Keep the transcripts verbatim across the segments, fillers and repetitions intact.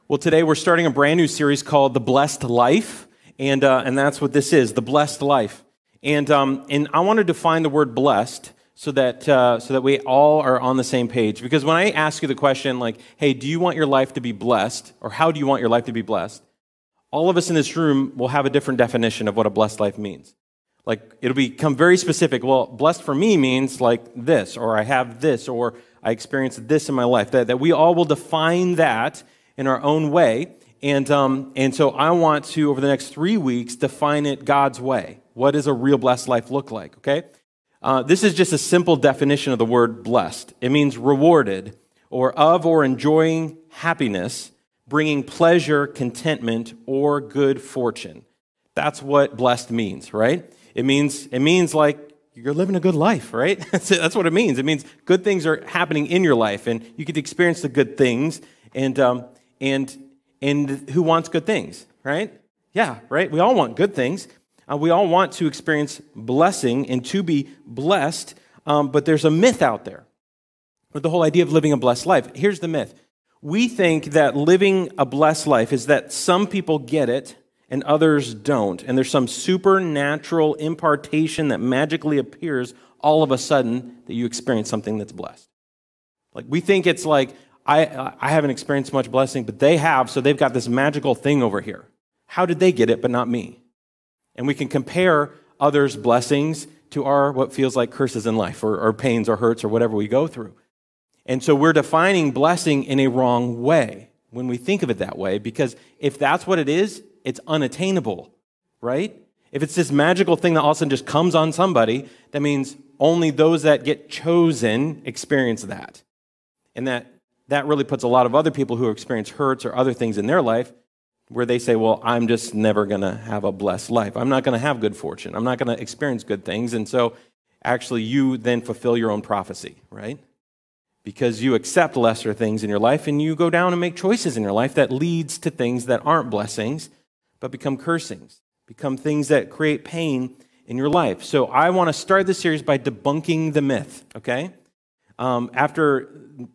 Well, today we're starting a brand new series called The Blessed Life, and uh, and that's what this is, The Blessed Life. And um, and I want to define the word blessed so that uh, so that we all are on the same page. Because when I ask you the question, like, hey, do you want your life to be blessed, or how do you want your life to be blessed? All of us in this room will have a different definition of what a blessed life means. Like, it'll become very specific. Well, blessed for me means like this, or I have this, or I experienced this in my life. That, that we all will define that in our own way. And um, and so I want to, over the next three weeks, define it God's way. What does a real blessed life look like, okay? Uh, this is just a simple definition of the word blessed. It means rewarded, or of or enjoying happiness, bringing pleasure, contentment, or good fortune. That's what blessed means, right? It means it means like you're living a good life, right? That's, it, that's what it means. It means good things are happening in your life, and you get to experience the good things. And um, and and who wants good things, right? Yeah, right? We all want good things. Uh, we all want to experience blessing and to be blessed, um, but there's a myth out there with the whole idea of living a blessed life. Here's the myth. We think that living a blessed life is that some people get it and others don't, and there's some supernatural impartation that magically appears all of a sudden that you experience something that's blessed. Like, we think it's like, I I haven't experienced much blessing, but they have, so they've got this magical thing over here. How did they get it, but not me? And we can compare others' blessings to our what feels like curses in life, or, or pains or hurts or whatever we go through. And so we're defining blessing in a wrong way when we think of it that way, because if that's what it is, it's unattainable, right? If it's this magical thing that all of a sudden just comes on somebody, that means only those that get chosen experience that. And that that really puts a lot of other people who experience hurts or other things in their life where they say, well, I'm just never going to have a blessed life. I'm not going to have good fortune. I'm not going to experience good things. And so actually you then fulfill your own prophecy, right? Because you accept lesser things in your life and you go down and make choices in your life that leads to things that aren't blessings, but become cursings, become things that create pain in your life. So I want to start this series by debunking the myth, okay? Um, after...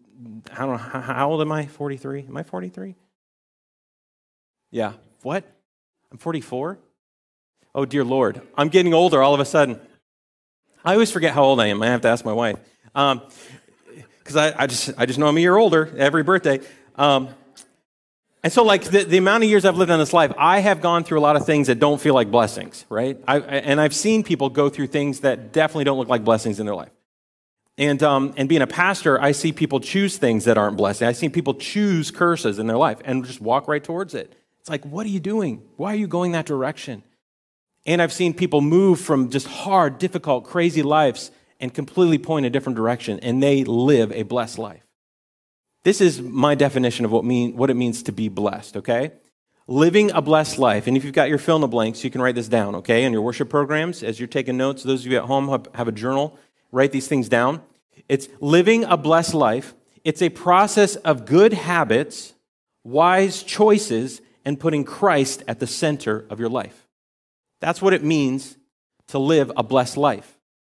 I don't know, how old am I? forty-three? Am I forty-three? Yeah. What? I'm forty-four? Oh, dear Lord. I'm getting older all of a sudden. I always forget how old I am. I have to ask my wife. Um, because I, I just I just know I'm a year older every birthday. Um, and so, like, the, the amount of years I've lived in this life, I have gone through a lot of things that don't feel like blessings, right? I, and I've seen people go through things that definitely don't look like blessings in their life. And um, and being a pastor, I see people choose things that aren't blessing. I see people choose curses in their life and just walk right towards it. It's like, what are you doing? Why are you going that direction? And I've seen people move from just hard, difficult, crazy lives and completely point a different direction, and they live a blessed life. This is my definition of what mean what it means to be blessed, okay? Living a blessed life. And if you've got your fill in the blanks, you can write this down, okay? In your worship programs, as you're taking notes, those of you at home have, have a journal, write these things down. It's living a blessed life. It's a process of good habits, wise choices, and putting Christ at the center of your life. That's what it means to live a blessed life.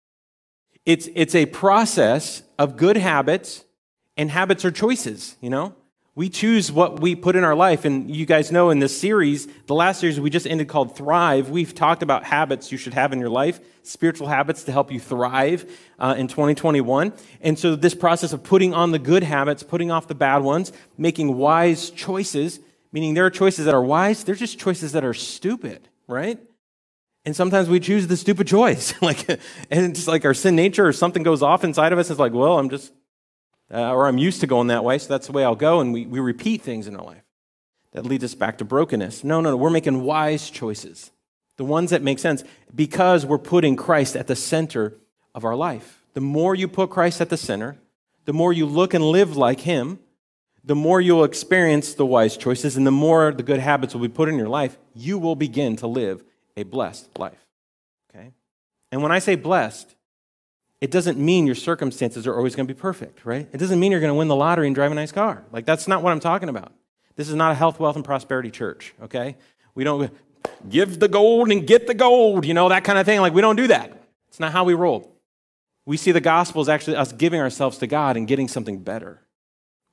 It's, it's a process of good habits, and habits are choices, you know? We choose what we put in our life, and you guys know in this series, the last series we just ended called Thrive, we've talked about habits you should have in your life, spiritual habits to help you thrive uh, in twenty twenty-one. And so this process of putting on the good habits, putting off the bad ones, making wise choices, meaning there are choices that are wise, there's just choices that are stupid, right? And sometimes we choose the stupid choice, like, and it's like our sin nature or something goes off inside of us. It's like, well, I'm just... Uh, or I'm used to going that way, so that's the way I'll go, and we, we repeat things in our life that lead us back to brokenness. No, no, no, we're making wise choices, the ones that make sense, because we're putting Christ at the center of our life. The more you put Christ at the center, the more you look and live like Him, the more you'll experience the wise choices, and the more the good habits will be put in your life, you will begin to live a blessed life, okay? And when I say blessed, it doesn't mean your circumstances are always going to be perfect, right? It doesn't mean you're going to win the lottery and drive a nice car. Like, that's not what I'm talking about. This is not a health, wealth, and prosperity church, okay? We don't give the gold and get the gold, you know, that kind of thing. Like, we don't do that. It's not how we roll. We see the gospel as actually us giving ourselves to God and getting something better.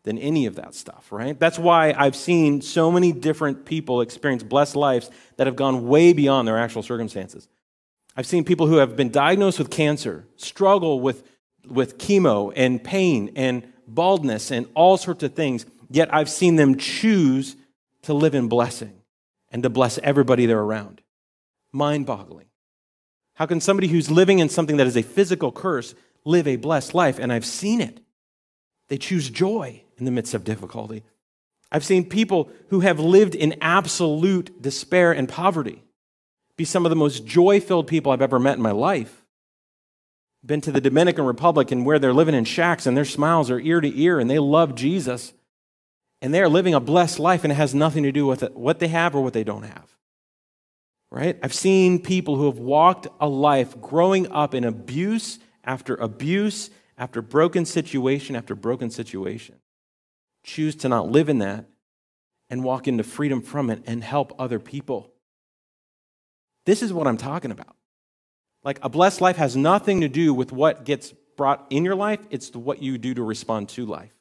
than any of that stuff, right? That's why I've seen so many different people experience blessed lives that have gone way beyond their actual circumstances. I've seen people who have been diagnosed with cancer struggle with, with chemo and pain and baldness and all sorts of things, yet I've seen them choose to live in blessing and to bless everybody they're around. Mind-boggling. How can somebody who's living in something that is a physical curse live a blessed life? And I've seen it. They choose joy in the midst of difficulty. I've seen people who have lived in absolute despair and poverty be some of the most joy-filled people I've ever met in my life. Been to the Dominican Republic and where they're living in shacks and their smiles are ear to ear and they love Jesus and they are living a blessed life and it has nothing to do with it, what they have or what they don't have. Right? I've seen people who have walked a life growing up in abuse after abuse after broken situation after broken situation. Choose to not live in that and walk into freedom from it and help other people. This is what I'm talking about. Like a blessed life has nothing to do with what gets brought in your life. It's what you do to respond to life.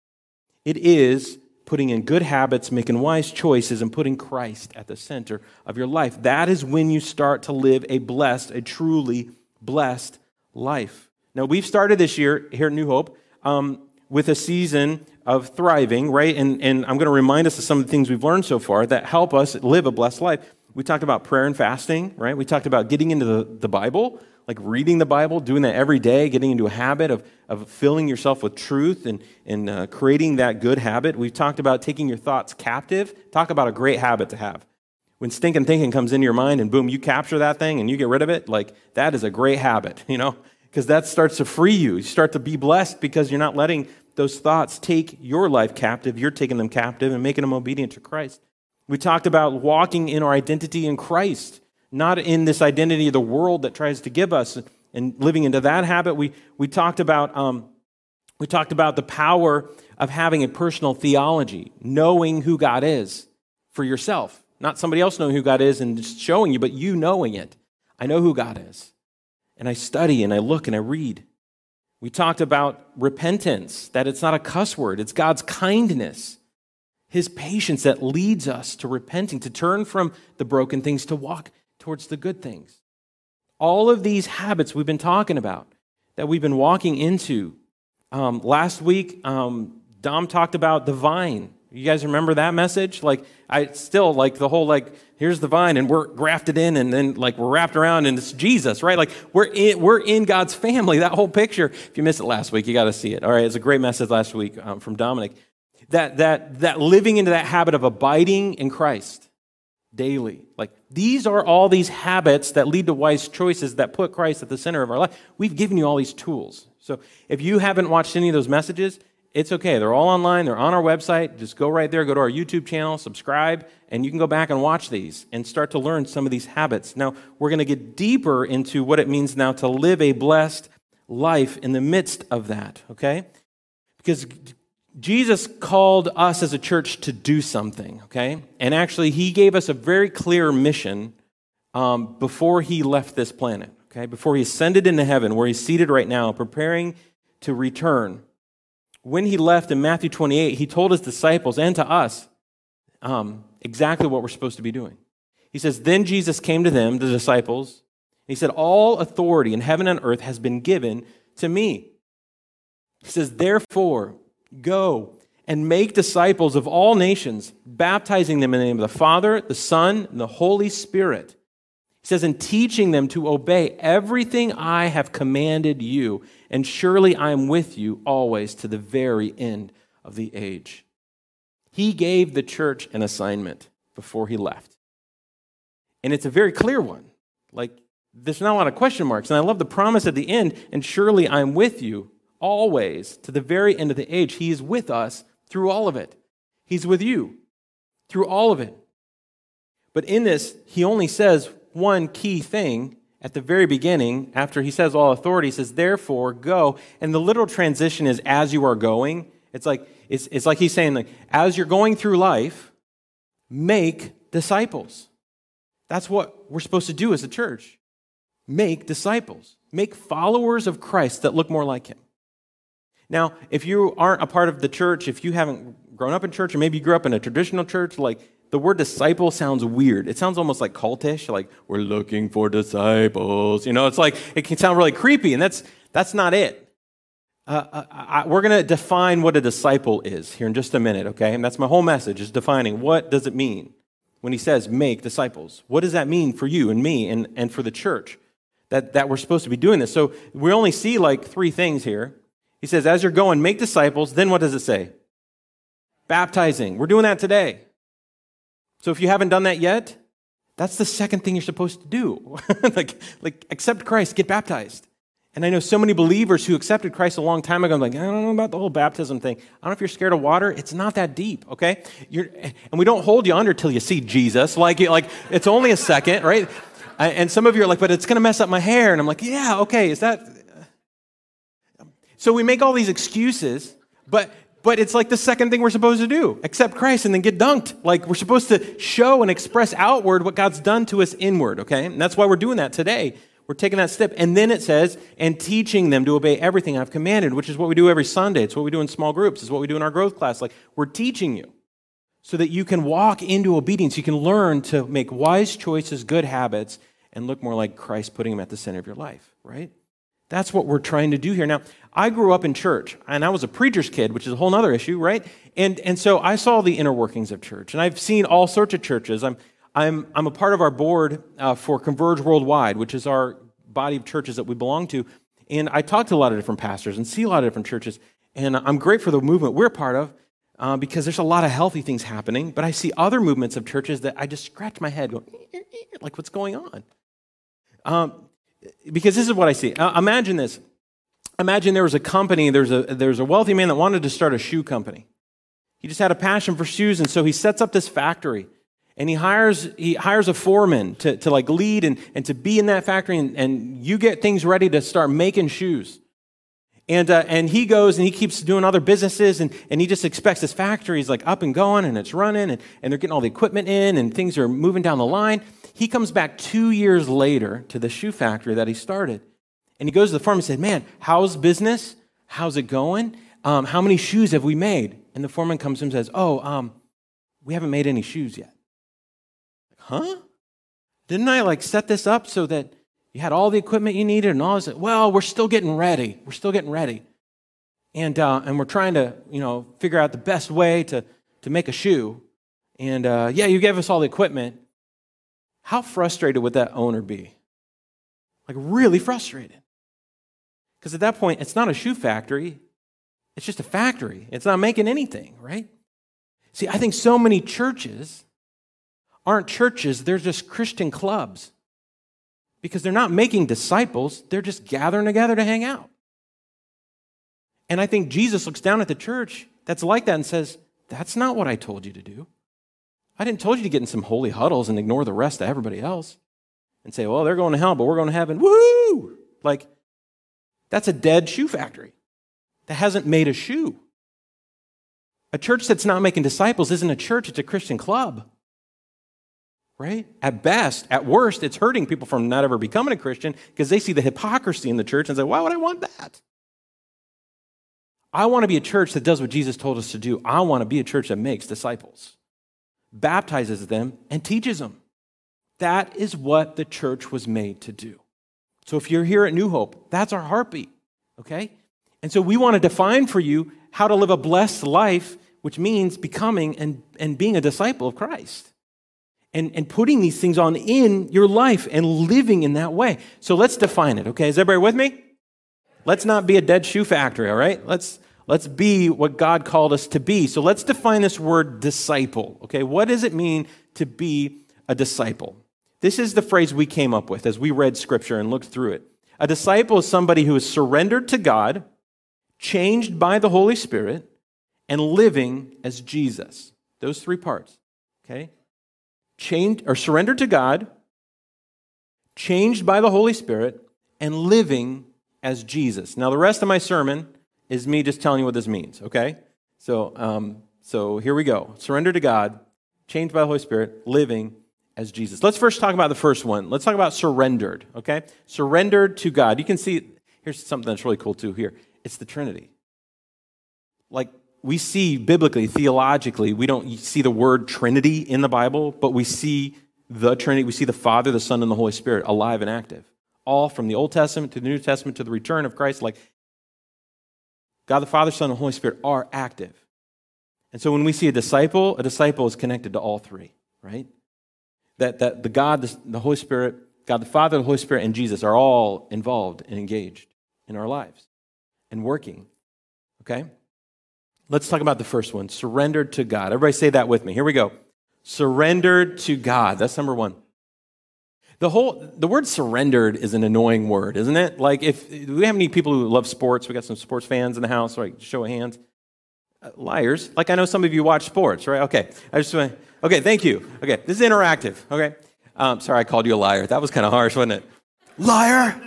It is putting in good habits, making wise choices, and putting Christ at the center of your life. That is when you start to live a blessed, a truly blessed life. Now, we've started this year here at New Hope um, with a season of thriving, right? And, and I'm going to remind us of some of the things we've learned so far that help us live a blessed life. We talked about prayer and fasting, right? We talked about getting into the, the Bible, like reading the Bible, doing that every day, getting into a habit of, of filling yourself with truth and, and uh, creating that good habit. We've talked about taking your thoughts captive. Talk about a great habit to have. When stinking thinking comes into your mind and boom, you capture that thing and you get rid of it, like that is a great habit, you know, because that starts to free you. You start to be blessed because you're not letting those thoughts take your life captive. You're taking them captive and making them obedient to Christ. We talked about walking in our identity in Christ, not in this identity of the world that tries to give us, and living into that habit. We we talked about um, we talked about the power of having a personal theology, knowing who God is for yourself, not somebody else knowing who God is and just showing you, but you knowing it. I know who God is, and I study and I look and I read. We talked about repentance, that it's not a cuss word, it's God's kindness. His patience that leads us to repenting, to turn from the broken things, to walk towards the good things. All of these habits we've been talking about, that we've been walking into. Um, last week, um, Dom talked about the vine. You guys remember that message? Like, I still like the whole, like, here's the vine, and we're grafted in, and then, like, we're wrapped around, and it's Jesus, right? Like, we're in, we're in God's family, that whole picture. If you missed it last week, you got to see it. All right, it's a great message last week um, from Dominic. That that that living into that habit of abiding in Christ daily. Like these are all these habits that lead to wise choices that put Christ at the center of our life. We've given you all these tools. So if you haven't watched any of those messages, it's okay. They're all online. They're on our website. Just go right there, go to our YouTube channel, subscribe, and you can go back and watch these and start to learn some of these habits. Now, we're going to get deeper into what it means now to live a blessed life in the midst of that, okay? Because Jesus called us as a church to do something, okay? And actually, he gave us a very clear mission um, before he left this planet, okay? Before he ascended into heaven, where he's seated right now, preparing to return. When he left in Matthew twenty-eight, he told his disciples and to us um, exactly what we're supposed to be doing. He says, then Jesus came to them, the disciples, and he said, all authority in heaven and earth has been given to me. He says, therefore, go and make disciples of all nations, baptizing them in the name of the Father, the Son, and the Holy Spirit. He says, and teaching them to obey everything I have commanded you, and surely I am with you always to the very end of the age. He gave the church an assignment before he left. And it's a very clear one. Like, there's not a lot of question marks. And I love the promise at the end, and surely I am with you always, to the very end of the age. He is with us through all of it. He's with you through all of it. But in this, he only says one key thing at the very beginning. After he says all authority, he says, therefore, go. And the literal transition is as you are going. It's like, it's, it's like he's saying, like, as you're going through life, make disciples. That's what we're supposed to do as a church. Make disciples. Make followers of Christ that look more like him. Now, if you aren't a part of the church, if you haven't grown up in church, or maybe you grew up in a traditional church, like the word disciple sounds weird. It sounds almost like cultish, like we're looking for disciples. You know, it's like, it can sound really creepy, and that's that's not it. Uh, I, I, we're going to define what a disciple is here in just a minute, okay? And that's my whole message, is defining what does it mean when he says make disciples. What does that mean for you and me and, and for the church that, that we're supposed to be doing this? So we only see like three things here. He says, as you're going, make disciples. Then what does it say? Baptizing. We're doing that today. So if you haven't done that yet, that's the second thing you're supposed to do. like, like accept Christ, get baptized. And I know so many believers who accepted Christ a long time ago. I'm like, I don't know about the whole baptism thing. I don't know if you're scared of water. It's not that deep, okay? You're, and we don't hold you under till you see Jesus. Like, like it's only a second, right? And some of you are like, but it's going to mess up my hair. And I'm like, yeah, okay, is that... So we make all these excuses, but but it's like the second thing we're supposed to do. Accept Christ and then get dunked. Like we're supposed to show and express outward what God's done to us inward, okay? And that's why we're doing that today. We're taking that step. And then it says, and teaching them to obey everything I've commanded, which is what we do every Sunday. It's what we do in small groups. It's what we do in our growth class. Like we're teaching you so that you can walk into obedience. You can learn to make wise choices, good habits, and look more like Christ, putting him at the center of your life, right? That's what we're trying to do here. Now, I grew up in church, and I was a preacher's kid, which is a whole other issue, right? And and so I saw the inner workings of church, and I've seen all sorts of churches. I'm I'm I'm a part of our board uh, for Converge Worldwide, which is our body of churches that we belong to, and I talk to a lot of different pastors and see a lot of different churches, and I'm great for the movement we're part of uh, because there's a lot of healthy things happening, but I see other movements of churches that I just scratch my head going, eh, eh, eh, like, what's going on? Um, Because this is what I see. Uh, imagine this. Imagine there was a company, there's a, there's a wealthy man that wanted to start a shoe company. He just had a passion for shoes, and so he sets up this factory. And he hires he hires a foreman to, to like lead and, and to be in that factory, and, and you get things ready to start making shoes. And uh, and he goes and he keeps doing other businesses, and, and he just expects this factory is like up and going, and it's running, and, and they're getting all the equipment in, and things are moving down the line. He comes back two years later to the shoe factory that he started. And he goes to the foreman and said, man, how's business? How's it going? Um, how many shoes have we made? And the foreman comes to him and says, oh, um, we haven't made any shoes yet. Huh? Didn't I like set this up so that you had all the equipment you needed and all this? Well, we're still getting ready. We're still getting ready. And uh, and we're trying to, you know, figure out the best way to, to make a shoe. And uh, yeah, you gave us all the equipment. How frustrated would that owner be? Like really frustrated. Because at that point, it's not a shoe factory. It's just a factory. It's not making anything, right? See, I think so many churches aren't churches. They're just Christian clubs. Because they're not making disciples. They're just gathering together to hang out. And I think Jesus looks down at the church that's like that and says, that's not what I told you to do. I didn't told you to get in some holy huddles and ignore the rest of everybody else and say, well, they're going to hell, but we're going to heaven. Woo! Like, that's a dead shoe factory that hasn't made a shoe. A church that's not making disciples isn't a church, it's a Christian club. Right? At best, at worst, it's hurting people from not ever becoming a Christian because they see the hypocrisy in the church and say, why would I want that? I want to be a church that does what Jesus told us to do. I want to be a church that makes disciples, baptizes them, and teaches them. That is what the church was made to do. So if you're here at New Hope, that's our heartbeat, okay? And so we want to define for you how to live a blessed life, which means becoming and, and being a disciple of Christ. And, and putting these things on in your life and living in that way. So let's define it, okay? Is everybody with me? Let's not be a dead shoe factory, all right? Let's, let's be what God called us to be. So let's define this word disciple, okay? What does it mean to be a disciple? This is the phrase we came up with as we read Scripture and looked through it. A disciple is somebody who is surrendered to God, changed by the Holy Spirit, and living as Jesus. Those three parts, okay? Changed or surrendered to God, changed by the Holy Spirit, and living as Jesus. Now, the rest of my sermon is me just telling you what this means, okay? So, um, so here we go. Surrender to God, changed by the Holy Spirit, living as Jesus. Let's first talk about the first one. Let's talk about surrendered, okay? Surrendered to God. You can see, here's something that's really cool too here. It's the Trinity. like, we see biblically, theologically, we don't see the word Trinity in the Bible, but we see the Trinity. We see the Father, the Son, and the Holy Spirit alive and active. All from the Old Testament to the New Testament to the return of Christ. Like, God the Father, Son, and Holy Spirit are active. And so when we see a disciple, a disciple is connected to all three, right? That, that the God, the, the Holy Spirit, God the Father, the Holy Spirit, and Jesus are all involved and engaged in our lives and working, okay? Let's talk about the first one, surrendered to God. Everybody say that with me. Here we go. Surrendered to God. That's number one. The whole, the word surrendered is an annoying word, isn't it? Like, if, do we have any people who love sports? We got some sports fans in the house, right? Show of hands. Uh, liars. Like, I know some of you watch sports, right? Okay. I just want okay, thank you. Okay, this is interactive, okay? Um, sorry, I called you a liar. That was kind of harsh, wasn't it? Liar!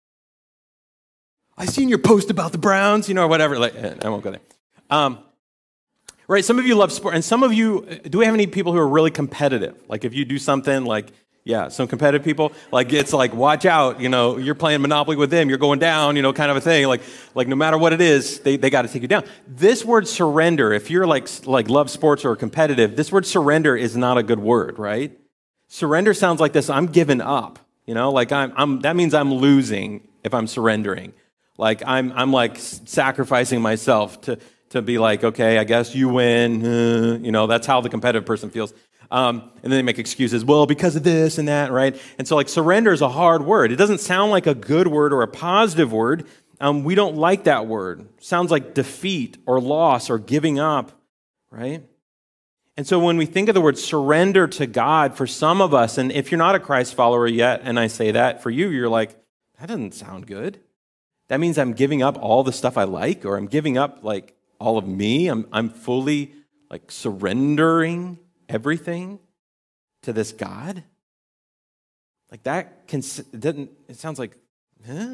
I seen your post about the Browns, you know, or whatever. Like, I won't go there. Um, right, some of you love sport, and some of you, do we have any people who are really competitive? Like, if you do something, like, yeah, some competitive people, like, it's like, watch out, you know, you're playing Monopoly with them, you're going down, you know, kind of a thing. Like, like no matter what it is, they, they got to take you down. This word surrender, if you're like, like love sports or competitive, this word surrender is not a good word, right? Surrender sounds like this, I'm giving up, you know, like I'm, I'm that means I'm losing if I'm surrendering. Like, I'm, I'm like sacrificing myself to, to be like, okay, I guess you win, uh, you know, that's how the competitive person feels. Um, and then they make excuses, well, because of this and that, right? And so, like, surrender is a hard word. It doesn't sound like a good word or a positive word. Um, we don't like that word. It sounds like defeat or loss or giving up, right? And so when we think of the word surrender to God, for some of us, and if you're not a Christ follower yet, and I say that, for you, you're like, that doesn't sound good. That means I'm giving up all the stuff I like, or I'm giving up, like, all of me. I'm, I'm fully, like, surrendering everything to this God? Like, that can, it doesn't, it sounds like, huh?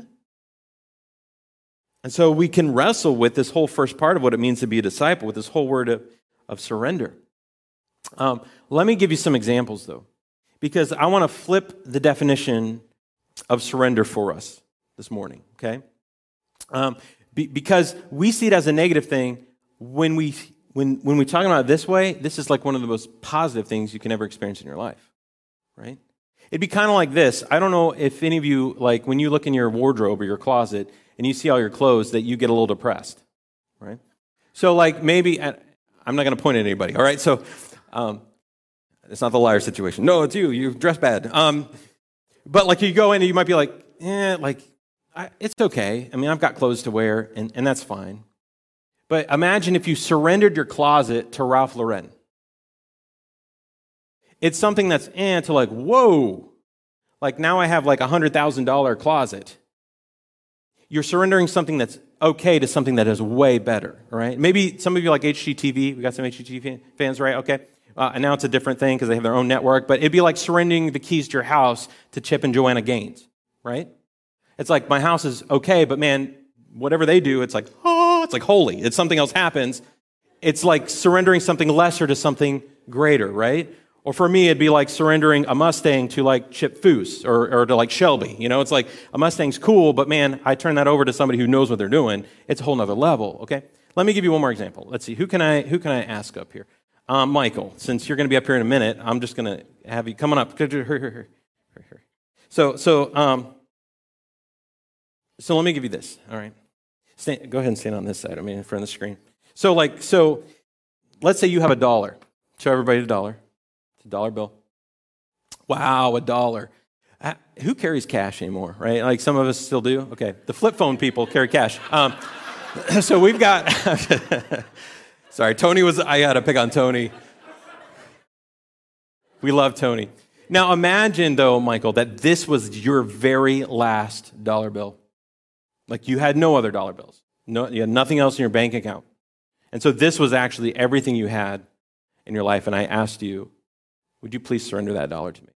And so we can wrestle with this whole first part of what it means to be a disciple, with this whole word of, of surrender. Um, let me give you some examples, though, because I want to flip the definition of surrender for us this morning, okay? Um, be, because we see it as a negative thing when we When, when we talk about it this way, this is like one of the most positive things you can ever experience in your life, right? It'd be kind of like this. I don't know if any of you, like when you look in your wardrobe or your closet and you see all your clothes, that you get a little depressed, right? So like maybe, I'm not going to point at anybody, all right? So um, it's not the liar situation. No, it's you. You dress bad. Um, but like you go in and you might be like, eh, like, I, it's okay. I mean, I've got clothes to wear and, and that's fine. But imagine if you surrendered your closet to Ralph Lauren. It's something that's eh, to like, whoa. Like now I have like a one hundred thousand dollars closet. You're surrendering something that's okay to something that is way better, right? Maybe some of you like H G T V. We got some H G T V fans, right? Okay. Uh, and now it's a different thing because they have their own network. But it'd be like surrendering the keys to your house to Chip and Joanna Gaines, right? It's like my house is okay, but man, whatever they do, it's like, oh, it's like holy. It's something else happens. It's like surrendering something lesser to something greater, right? Or for me, it'd be like surrendering a Mustang to like Chip Foose or, or to like Shelby. You know, it's like a Mustang's cool, but man, I turn that over to somebody who knows what they're doing. It's a whole nother level, okay? Let me give you one more example. Let's see, who can I who can I ask up here? Um, Michael, since you're going to be up here in a minute, I'm just going to have you coming up. So, so, um, so let me give you this, all right? Stand, go ahead and stand on this side, I mean, in front of the screen. So, like, so let's say you have a dollar. Show everybody a dollar. It's a dollar bill. Wow, a dollar. Uh, who carries cash anymore, right? Like some of us still do. Okay, the flip phone people carry cash. Um, so we've got. Sorry, Tony was. I had to pick on Tony. We love Tony. Now imagine, though, Michael, that this was your very last dollar bill. Like you had no other dollar bills. No, you had nothing else in your bank account. And so this was actually everything you had in your life. And I asked you, would you please surrender that dollar to me?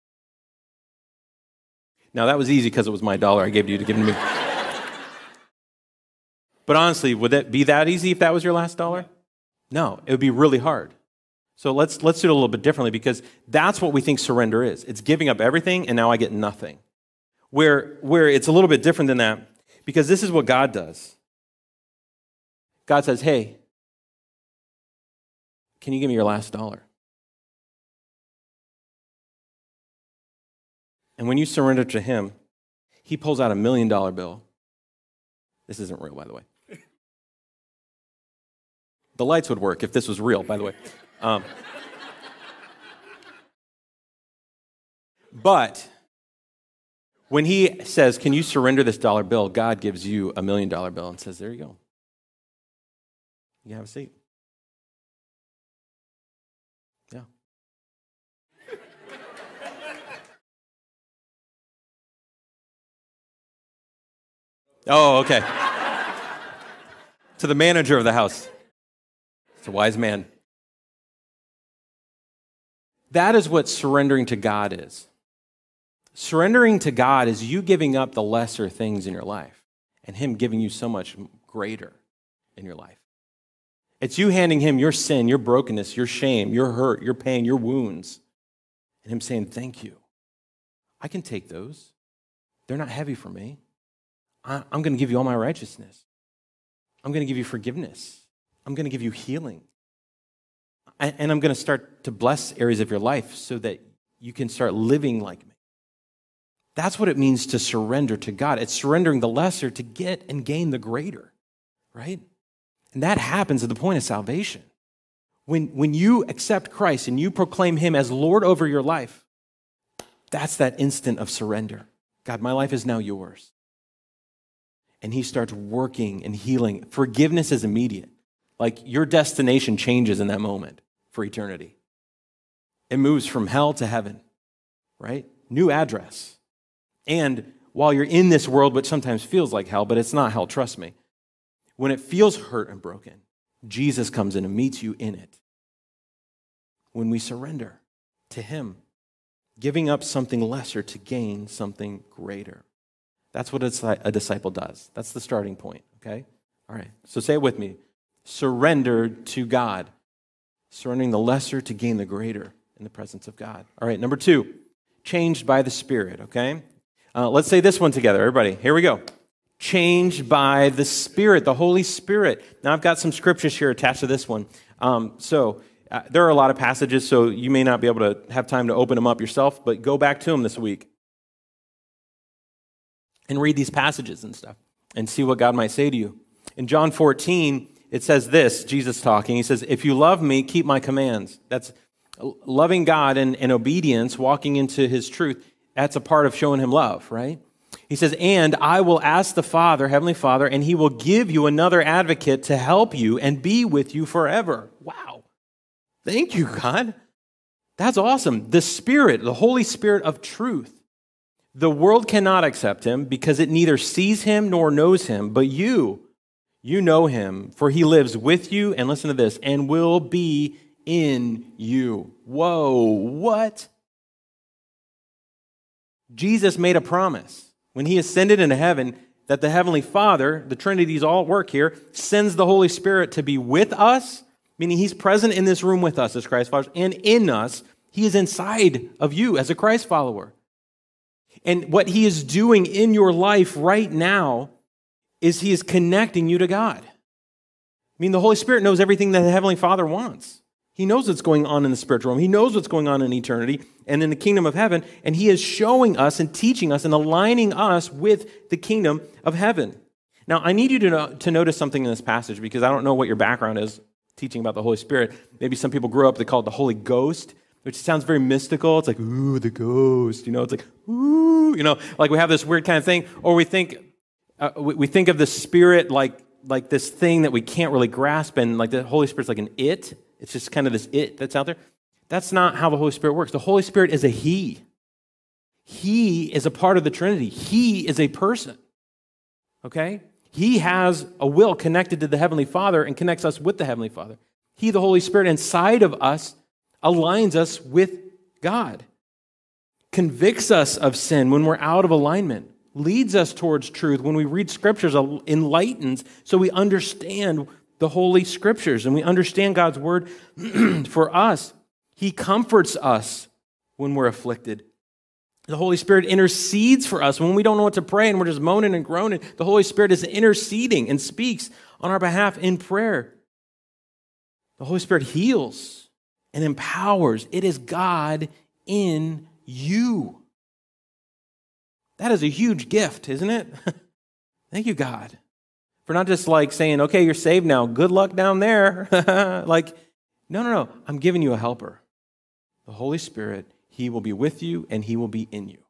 Now, that was easy because it was my dollar I gave to you to give to me. But honestly, would it be that easy if that was your last dollar? No, it would be really hard. So let's let's do it a little bit differently because that's what we think surrender is. It's giving up everything and now I get nothing. Where, where it's a little bit different than that because this is what God does. God says, hey, can you give me your last dollar? And when you surrender to him, he pulls out a million dollar bill. This isn't real, by the way. The lights would work if this was real, by the way. Um, but when he says, can you surrender this dollar bill, God gives you a million dollar bill and says, there you go. You can have a seat. Yeah. Oh, okay. To the manager of the house. It's a wise man. That is what surrendering to God is. Surrendering to God is you giving up the lesser things in your life and him giving you so much greater in your life. It's you handing him your sin, your brokenness, your shame, your hurt, your pain, your wounds, and him saying, thank you. I can take those. They're not heavy for me. I, I'm going to give you all my righteousness. I'm going to give you forgiveness. I'm going to give you healing. And, and I'm going to start to bless areas of your life so that you can start living like me. That's what it means to surrender to God. It's surrendering the lesser to get and gain the greater, right? And that happens at the point of salvation. When, when you accept Christ and you proclaim him as Lord over your life, that's that instant of surrender. God, my life is now yours. And he starts working and healing. Forgiveness is immediate. Like your destination changes in that moment for eternity. It moves from hell to heaven, right? New address. And while you're in this world, which sometimes feels like hell, but it's not hell, trust me. When it feels hurt and broken, Jesus comes in and meets you in it. When we surrender to him, giving up something lesser to gain something greater. That's what a disciple does. That's the starting point, okay? All right, so say it with me. Surrender to God. Surrendering the lesser to gain the greater in the presence of God. All right, number two, changed by the Spirit, okay? Uh, let's say this one together, everybody. Here we go. Changed by the Spirit, the Holy Spirit. Now, I've got some scriptures here attached to this one. Um, so uh, there are a lot of passages, so you may not be able to have time to open them up yourself, but go back to them this week and read these passages and stuff and see what God might say to you. In John fourteen, it says this, Jesus talking. He says, if you love me, keep my commands. That's loving God and, and obedience, walking into his truth. That's a part of showing him love, right? He says, and I will ask the Father, Heavenly Father, and he will give you another advocate to help you and be with you forever. Wow. Thank you, God. That's awesome. The Spirit, the Holy Spirit of truth. The world cannot accept him because it neither sees him nor knows him, but you, you know him, for he lives with you, and listen to this, and will be in you. Whoa, what? Jesus made a promise when he ascended into heaven that the Heavenly Father, the Trinity's all at work here, sends the Holy Spirit to be with us, meaning he's present in this room with us as Christ followers, and in us, he is inside of you as a Christ follower. And what he is doing in your life right now is he is connecting you to God. I mean, the Holy Spirit knows everything that the Heavenly Father wants. He knows what's going on in the spiritual realm. He knows what's going on in eternity and in the kingdom of heaven, and he is showing us and teaching us and aligning us with the kingdom of heaven. Now, I need you to, know, to notice something in this passage because I don't know what your background is teaching about the Holy Spirit. Maybe some people grew up, they call it the Holy Ghost, which sounds very mystical. It's like, ooh, the ghost, you know, it's like, ooh, you know, like we have this weird kind of thing. Or we think uh, we, we think of the Spirit like, like this thing that we can't really grasp, and like the Holy Spirit's like an it. It's just kind of this it that's out there. That's not how the Holy Spirit works. The Holy Spirit is a he. He is a part of the Trinity. He is a person, okay? He has a will connected to the Heavenly Father and connects us with the Heavenly Father. He, the Holy Spirit, inside of us aligns us with God, convicts us of sin when we're out of alignment, leads us towards truth. When we read scriptures, enlightens so we understand the Holy Scriptures and we understand God's word for us. He comforts us when we're afflicted. The Holy Spirit intercedes for us when we don't know what to pray and we're just moaning and groaning. The Holy Spirit is interceding and speaks on our behalf in prayer. The Holy Spirit heals and empowers. It is God in you. That is a huge gift, isn't it? Thank you, God, for not just like saying, okay, you're saved now. Good luck down there. Like, no, no, no. I'm giving you a helper. The Holy Spirit, he will be with you and he will be in you.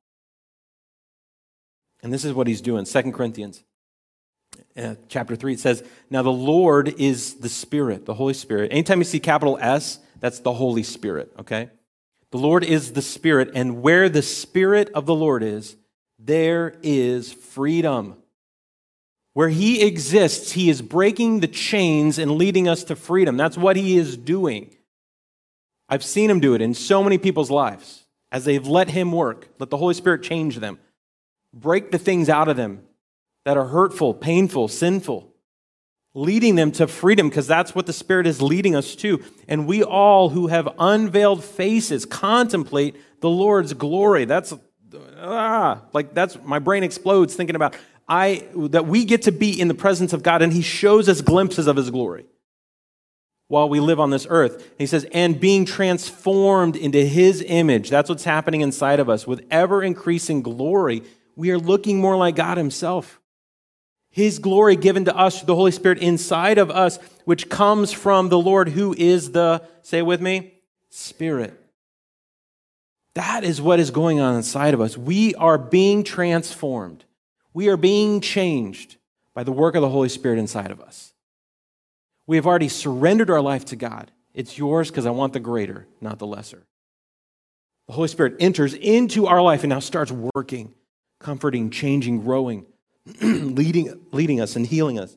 And this is what he's doing. Second Corinthians uh, chapter three, it says, now the Lord is the Spirit, the Holy Spirit. Anytime you see capital S, that's the Holy Spirit, okay? The Lord is the Spirit, and where the Spirit of the Lord is, there is freedom. Where he exists, he is breaking the chains and leading us to freedom. That's what he is doing. I've seen him do it in so many people's lives as they've let him work, let the Holy Spirit change them, break the things out of them that are hurtful, painful, sinful, leading them to freedom, because that's what the Spirit is leading us to. And we all who have unveiled faces contemplate the Lord's glory. That's, ah, like that's, my brain explodes thinking about I that we get to be in the presence of God and he shows us glimpses of his glory while we live on this earth. He says, and being transformed into his image. That's what's happening inside of us. With ever increasing glory, we are looking more like God himself. His glory given to us through the Holy Spirit inside of us, which comes from the Lord who is the, say it with me, Spirit. That is what is going on inside of us. We are being transformed. We are being changed by the work of the Holy Spirit inside of us. We have already surrendered our life to God. It's yours because I want the greater, not the lesser. The Holy Spirit enters into our life and now starts working, comforting, changing, growing, leading, leading us and healing us.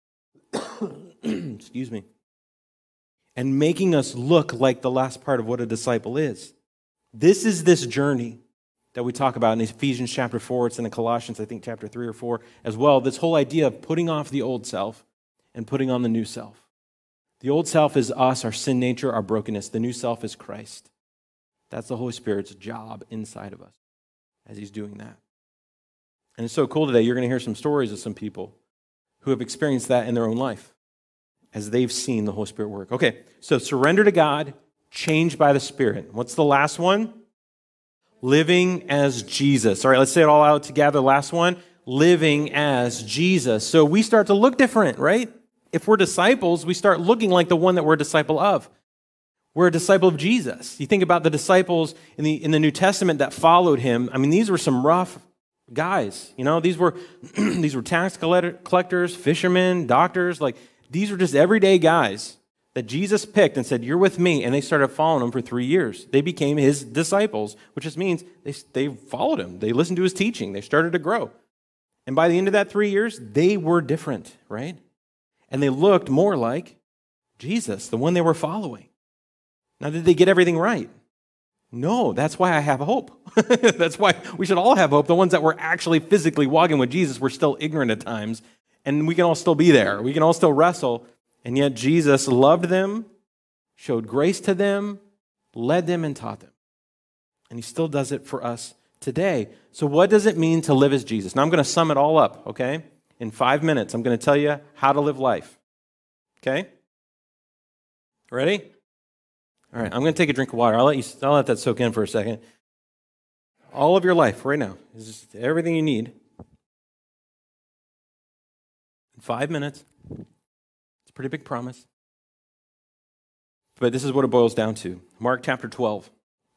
Excuse me. And making us look like the last part of what a disciple is. This is this journey that we talk about in Ephesians chapter four. It's in Colossians, I think, chapter three or four as well. This whole idea of putting off the old self and putting on the new self. The old self is us, our sin nature, our brokenness. The new self is Christ. That's the Holy Spirit's job inside of us as he's doing that. And it's so cool today. You're going to hear some stories of some people who have experienced that in their own life as they've seen the Holy Spirit work. Okay, so surrender to God, changed by the Spirit. What's the last one? Living as Jesus. All right, let's say it all out together. Last one, living as Jesus. So we start to look different, right? If we're disciples, we start looking like the one that we're a disciple of. We're a disciple of Jesus. You think about the disciples in the in the New Testament that followed him. I mean, these were some rough guys. You know, these were these were tax collectors, fishermen, doctors. Like, these were just everyday guys that Jesus picked and said, you're with me. And they started following him for three years. They became his disciples, which just means they, they followed him. They listened to his teaching. They started to grow. And by the end of that three years, they were different, right? And they looked more like Jesus, the one they were following. Now, did they get everything right? No, that's why I have hope. That's why we should all have hope. The ones that were actually physically walking with Jesus were still ignorant at times, and we can all still be there. We can all still wrestle, and yet Jesus loved them, showed grace to them, led them, and taught them. And he still does it for us today. So what does it mean to live as Jesus? Now I'm going to sum it all up, okay? In five minutes, I'm going to tell you how to live life. Okay? Ready? All right, I'm going to take a drink of water. I'll let you. I'll let that soak in for a second. All of your life right now is just everything you need. In five minutes. It's a pretty big promise. But this is what it boils down to. Mark chapter twelve.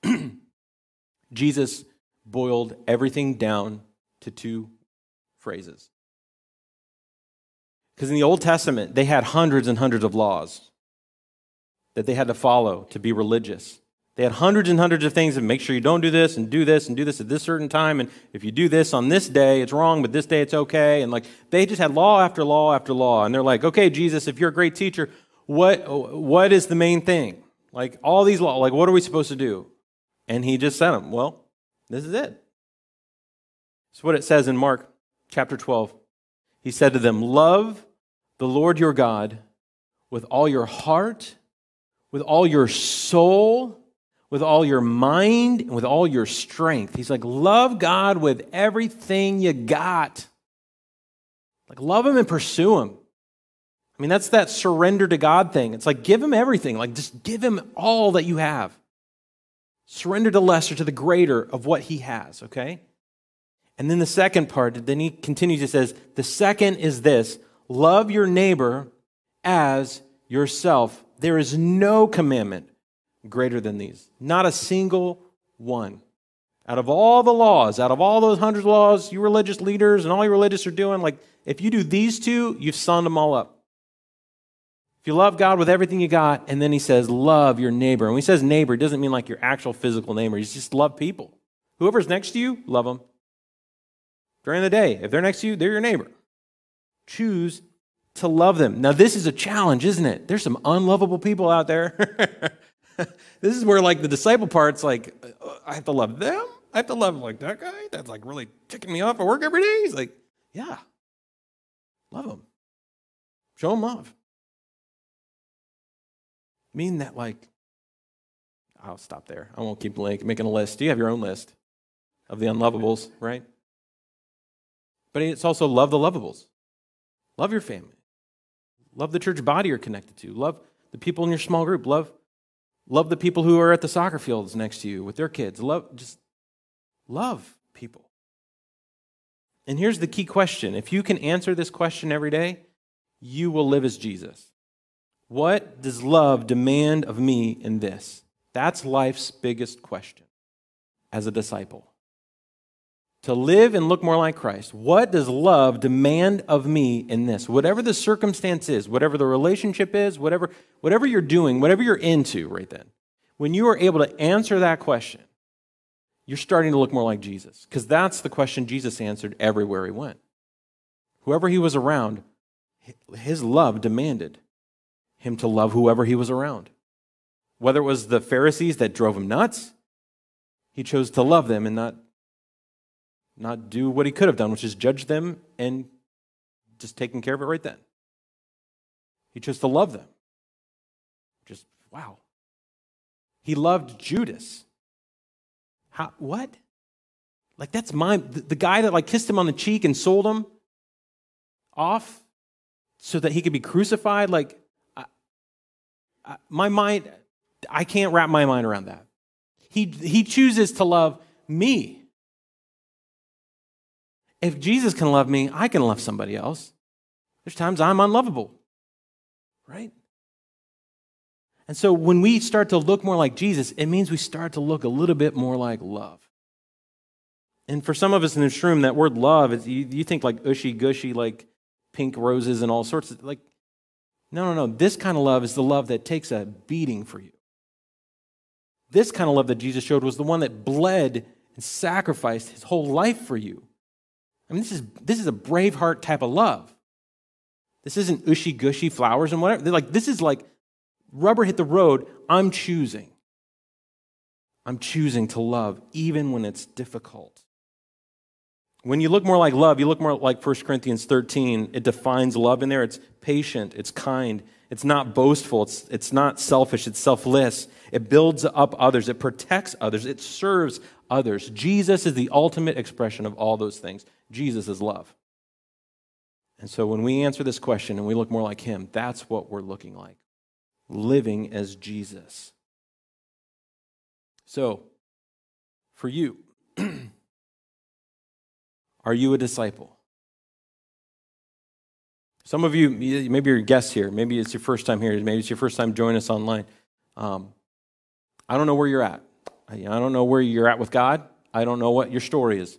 Jesus boiled everything down to two phrases. Because in the Old Testament, they had hundreds and hundreds of laws that they had to follow to be religious. They had hundreds and hundreds of things and make sure you don't do this and do this and do this at this certain time. And if you do this on this day, it's wrong, but this day it's okay. And like, they just had law after law after law. And they're like, okay, Jesus, if you're a great teacher, what what is the main thing? Like, all these laws, like, what are we supposed to do? And he just said them, well, this is it. It's what it says in Mark chapter twelve. He said to them, love the Lord your God with all your heart, with all your soul, with all your mind, and with all your strength. He's like, love God with everything you got. Like, love him and pursue him. I mean, that's that surrender to God thing. It's like, give him everything. Like, just give him all that you have. Surrender to lesser, to the greater of what he has, okay? And then the second part, then he continues, he says, the second is this, love your neighbor as yourself. There is no commandment greater than these. Not a single one. Out of all the laws, out of all those hundreds of laws you religious leaders and all your religious are doing, like, if you do these two, you've summed them all up. If you love God with everything you got, and then he says, love your neighbor. And when he says neighbor, it doesn't mean like your actual physical neighbor. He's just love people. Whoever's next to you, love them. During the day, if they're next to you, they're your neighbor. Choose to love them. Now, this is a challenge, isn't it? There's some unlovable people out there. This is where, like, the disciple part's like, I have to love them? I have to love, like, that guy that's, like, really ticking me off at work every day? He's like, yeah, love him. Show him love. Mean that, like, I'll stop there. I won't keep like, making a list. You have your own list of the unlovables, right? But it's also love the lovables. Love your family. Love the church body you're connected to. Love the people in your small group. Love, love the people who are at the soccer fields next to you with their kids. Love, just love people. And here's the key question. If you can answer this question every day, you will live as Jesus. What does love demand of me in this? That's life's biggest question as a disciple. To live and look more like Christ. What does love demand of me in this? Whatever the circumstance is, whatever the relationship is, whatever, whatever you're doing, whatever you're into right then, when you are able to answer that question, you're starting to look more like Jesus. Because that's the question Jesus answered everywhere he went. Whoever he was around, his love demanded him to love whoever he was around. Whether it was the Pharisees that drove him nuts, he chose to love them and not, not do what he could have done, which is judge them and just taking care of it right then. He chose to love them. Just, wow. He loved Judas. How, what? Like, that's my, the, the guy that like kissed him on the cheek and sold him off so that he could be crucified. Like, I, I, my mind, I can't wrap my mind around that. He, he chooses to love me. If Jesus can love me, I can love somebody else. There's times I'm unlovable, right? And so when we start to look more like Jesus, it means we start to look a little bit more like love. And for some of us in this room, that word love, is you, you think like ushy-gushy, like pink roses and all sorts of, like, no, no, no. This kind of love is the love that takes a beating for you. This kind of love that Jesus showed was the one that bled and sacrificed his whole life for you. I mean, this is this is a Braveheart type of love. This isn't ushy-gushy flowers and whatever. They're like, this is like rubber hit the road. I'm choosing. I'm choosing to love even when it's difficult. When you look more like love, you look more like First Corinthians thirteen. It defines love in there. It's patient. It's kind. It's not boastful. It's, it's not selfish. It's selfless. It builds up others. It protects others. It serves others. Jesus is the ultimate expression of all those things. Jesus is love. And so when we answer this question and we look more like him, that's what we're looking like. Living as Jesus. So, for you, are you a disciple? Some of you, maybe you're guests here. Maybe it's your first time here. Maybe it's your first time joining us online. Um, I don't know where you're at. I don't know where you're at with God. I don't know what your story is.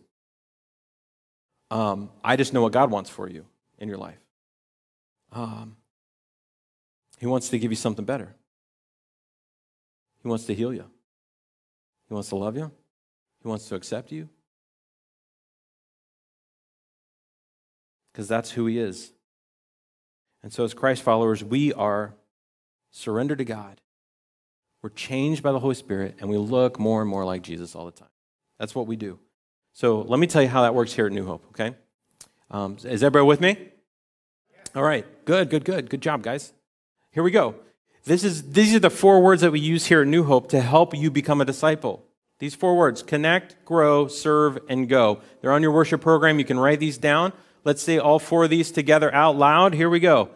Um, I just know what God wants for you in your life. Um, he wants to give you something better. He wants to heal you. He wants to love you. He wants to accept you. Because that's who he is. And so as Christ followers, we are surrendered to God. We're changed by the Holy Spirit, and we look more and more like Jesus all the time. That's what we do. So let me tell you how that works here at New Hope, okay? Um, is everybody with me? All right, good, good, good. Good job, guys. Here we go. This is These are the four words that we use here at New Hope to help you become a disciple. These four words, connect, grow, serve, and go. They're on your worship program. You can write these down. Let's say all four of these together out loud. Here we go.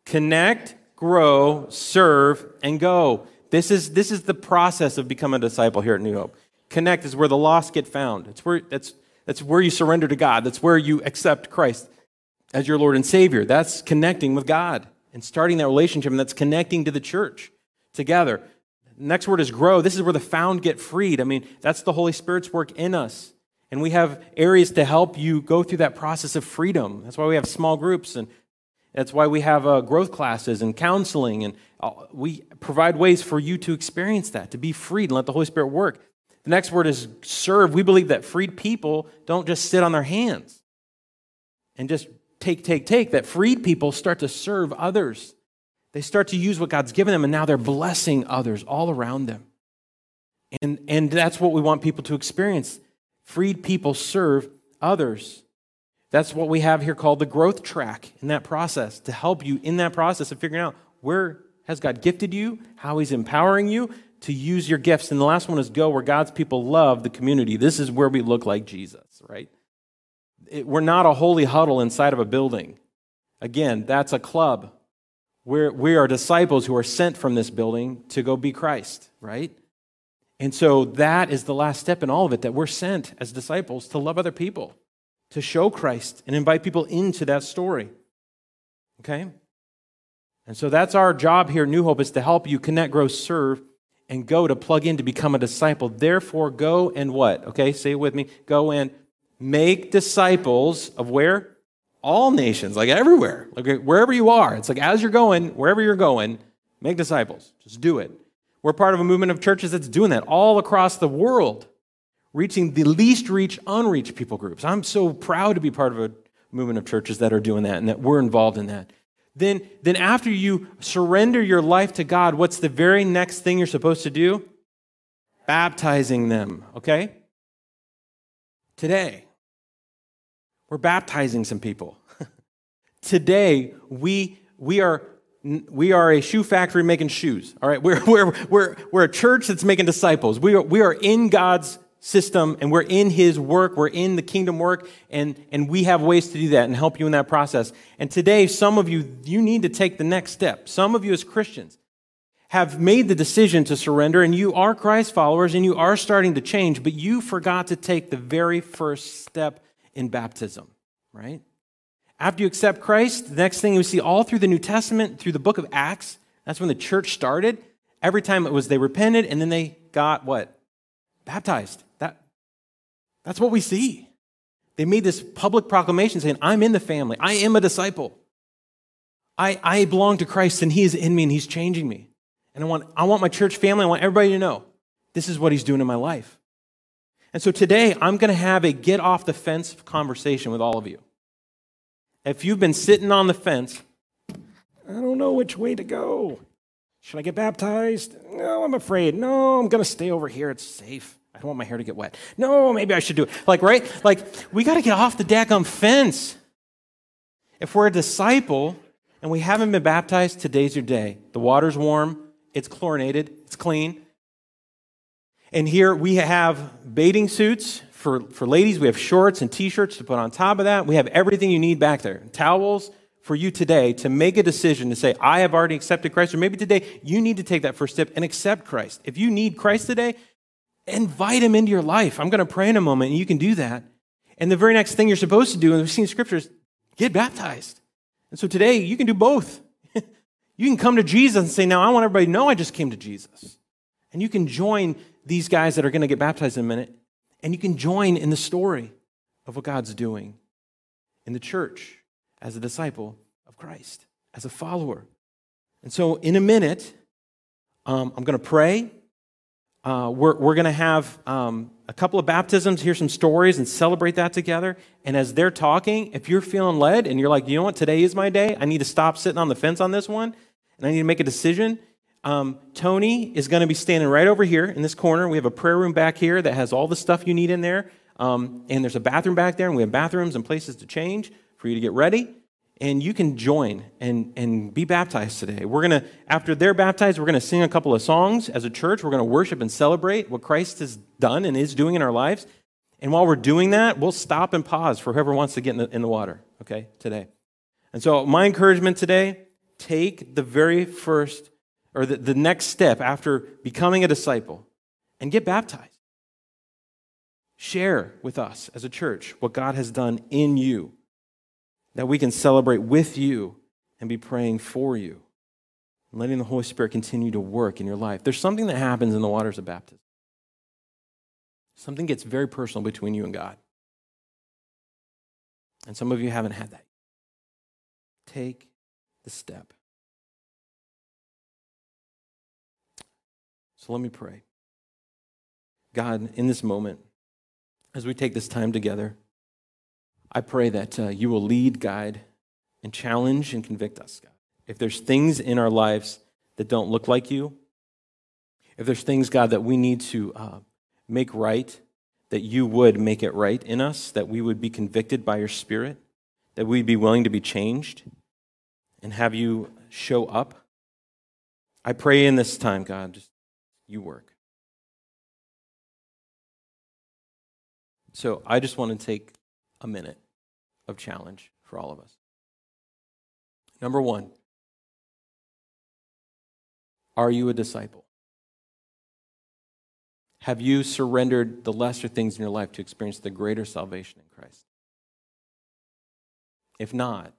Connect, grow, serve, and go. This is, this is the process of becoming a disciple here at New Hope. Connect is where the lost get found. It's where, that's, that's where you surrender to God. That's where you accept Christ as your Lord and Savior. That's connecting with God and starting that relationship, and that's connecting to the church together. Next word is grow. This is where the found get freed. I mean, that's the Holy Spirit's work in us. And we have areas to help you go through that process of freedom. That's why we have small groups, and that's why we have uh, growth classes and counseling. And uh, we provide ways for you to experience that, to be freed and let the Holy Spirit work. The next word is serve. We believe that freed people don't just sit on their hands and just take, take, take. That freed people start to serve others. They start to use what God's given them, and now they're blessing others all around them. And, and that's what we want people to experience. Freed people serve others. That's what we have here called the growth track in that process, to help you in that process of figuring out where has God gifted you, how he's empowering you to use your gifts. And the last one is go, where God's people love the community. This is where we look like Jesus, right? It, we're not a holy huddle inside of a building. Again, that's a club. We're, we are disciples who are sent from this building to go be Christ, right? And so that is the last step in all of it, that we're sent as disciples to love other people, to show Christ and invite people into that story, okay? And so that's our job here at New Hope, is to help you connect, grow, serve, and go to plug in to become a disciple. Therefore, go and what? Okay, say it with me. Go and make disciples of where? All nations, like everywhere, like wherever you are. It's like as you're going, wherever you're going, make disciples. Just do it. We're part of a movement of churches that's doing that all across the world, reaching the least reached, unreached people groups. I'm so proud to be part of a movement of churches that are doing that and that we're involved in that. Then, then after you surrender your life to God, what's the very next thing you're supposed to do? Baptizing them, okay? Today, we're baptizing some people. Today, we we are we are a shoe factory making shoes. All right, we're we're we're we're a church that's making disciples. We are we are in God's system, and we're in His work. We're in the kingdom work, and and we have ways to do that and help you in that process. And today, some of you you need to take the next step. Some of you as Christians have made the decision to surrender, and you are Christ followers, and you are starting to change, but you forgot to take the very first step in baptism, right? After you accept Christ, the next thing we see all through the New Testament, through the book of Acts, that's when the church started. Every time it was they repented, and then they got what? Baptized. That, that's what we see. They made this public proclamation saying, I'm in the family. I am a disciple. I, I belong to Christ, and He is in me, and He's changing me. And I want, I want my church family, I want everybody to know this is what He's doing in my life. And so today, I'm going to have a get off the fence conversation with all of you. If you've been sitting on the fence, I don't know which way to go. Should I get baptized? No, I'm afraid. No, I'm going to stay over here. It's safe. I don't want my hair to get wet. No, maybe I should do it. Like, right? Like, we got to get off the daggum fence. If we're a disciple and we haven't been baptized, today's your day. The water's warm. It's chlorinated. It's clean. And here we have bathing suits for, for ladies. We have shorts and T-shirts to put on top of that. We have everything you need back there. Towels for you today to make a decision to say, I have already accepted Christ. Or maybe today you need to take that first step and accept Christ. If you need Christ today, invite Him into your life. I'm going to pray in a moment, and you can do that. And the very next thing you're supposed to do, and we've seen scriptures, get baptized. And so today you can do both. You can come to Jesus and say, now I want everybody to know I just came to Jesus. And you can join these guys that are going to get baptized in a minute, and you can join in the story of what God's doing in the church as a disciple of Christ, as a follower. And so in a minute, um, I'm going to pray. Uh, we're we're going to have um, a couple of baptisms, hear some stories, and celebrate that together. And as they're talking, if you're feeling led and you're like, you know what, today is my day, I need to stop sitting on the fence on this one, and I need to make a decision, Um, Tony is going to be standing right over here in this corner. We have a prayer room back here that has all the stuff you need in there. Um, and there's a bathroom back there, and we have bathrooms and places to change for you to get ready. And you can join and, and be baptized today. We're going to, after they're baptized, we're going to sing a couple of songs as a church. We're going to worship and celebrate what Christ has done and is doing in our lives. And while we're doing that, we'll stop and pause for whoever wants to get in the, in the water, okay, today. And so my encouragement today, take the very first, or the, the next step after becoming a disciple and get baptized. Share with us as a church what God has done in you, that we can celebrate with you and be praying for you, and letting the Holy Spirit continue to work in your life. There's something that happens in the waters of baptism. Something gets very personal between you and God. And some of you haven't had that. Take the step. So let me pray. God, in this moment, as we take this time together, I pray that uh, you will lead, guide, and challenge and convict us, God. If there's things in our lives that don't look like you, if there's things, God, that we need to uh, make right, that you would make it right in us, that we would be convicted by your Spirit, that we'd be willing to be changed and have you show up. I pray in this time, God, just you work. So I just want to take a minute of challenge for all of us. Number one, are you a disciple? Have you surrendered the lesser things in your life to experience the greater salvation in Christ? If not,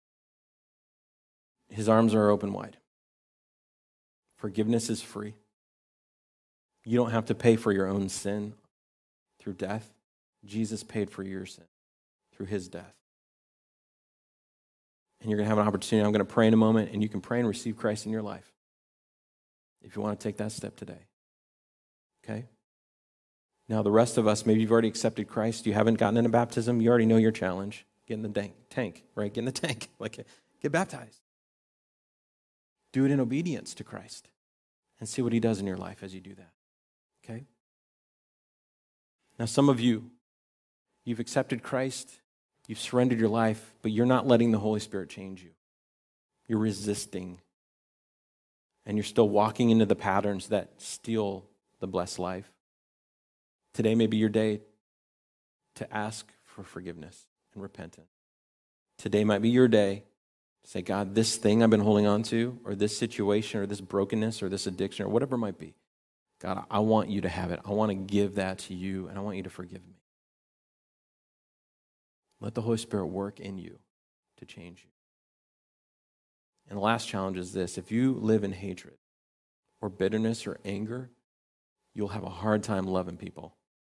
his arms are open wide. Forgiveness is free. You don't have to pay for your own sin through death. Jesus paid for your sin through his death. And you're going to have an opportunity. I'm going to pray in a moment, and you can pray and receive Christ in your life if you want to take that step today. Okay? Now, the rest of us, maybe you've already accepted Christ. You haven't gotten into baptism. You already know your challenge. Get in the tank, tank right? Get in the tank. Like, get baptized. Do it in obedience to Christ and see what he does in your life as you do that. Okay? Now, some of you, you've accepted Christ, you've surrendered your life, but you're not letting the Holy Spirit change you. You're resisting. And you're still walking into the patterns that steal the blessed life. Today may be your day to ask for forgiveness and repentance. Today might be your day to say, God, this thing I've been holding on to, or this situation, or this brokenness, or this addiction, or whatever it might be, God, I want you to have it. I want to give that to you, and I want you to forgive me. Let the Holy Spirit work in you to change you. And the last challenge is this. If you live in hatred or bitterness or anger, you'll have a hard time loving people.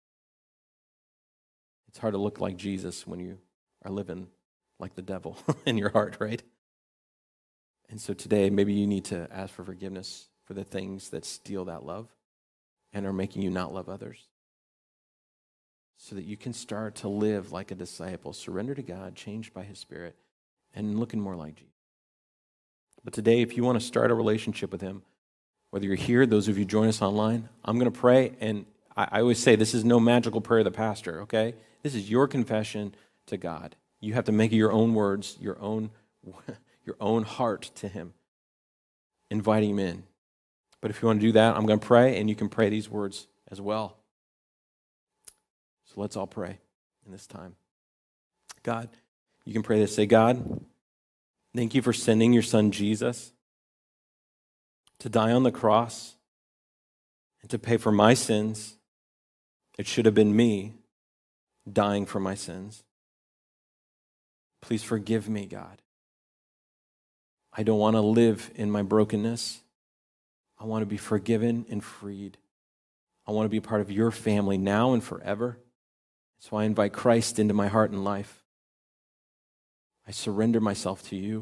It's hard to look like Jesus when you are living like the devil in your heart, right? And so today, maybe you need to ask for forgiveness for the things that steal that love and are making you not love others, so that you can start to live like a disciple, surrender to God, changed by his Spirit, and looking more like Jesus. But today, if you want to start a relationship with him, whether you're here, those of you join us online, I'm going to pray, and I, I always say this is no magical prayer of the pastor, okay? This is your confession to God. You have to make it your own words, your own, your own heart to him, inviting him in. But if you want to do that, I'm going to pray, and you can pray these words as well. So let's all pray in this time. God, you can pray this. Say, God, thank you for sending your son Jesus to die on the cross and to pay for my sins. It should have been me dying for my sins. Please forgive me, God. I don't want to live in my brokenness. I want to be forgiven and freed. I want to be a part of your family now and forever. So I invite Christ into my heart and life. I surrender myself to you.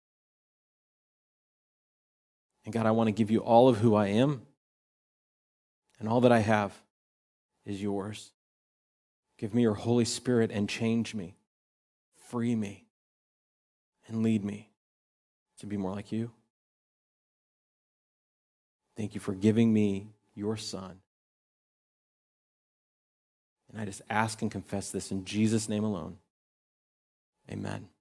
And God, I want to give you all of who I am, and all that I have is yours. Give me your Holy Spirit and change me, free me, and lead me to be more like you. Thank you for giving me your Son. And I just ask and confess this in Jesus' name alone. Amen.